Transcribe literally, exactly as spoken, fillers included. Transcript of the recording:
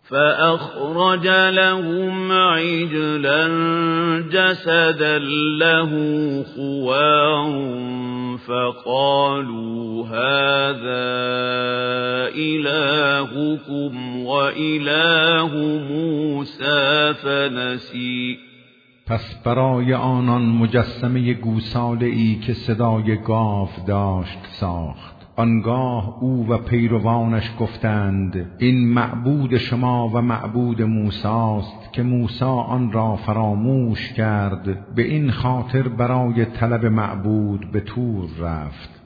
فأخرج لهم عجلا جسدا له خوار فقالوا هذا إلهكم وإله موسى فنسي. پس برای آنان مجسمه گوساله ای که صدای گاو داشت ساخت. آنگاه او و پیروانش گفتند این معبود شما و معبود موسی است که موسی آن را فراموش کرد، به این خاطر برای طلب معبود به طور رفت.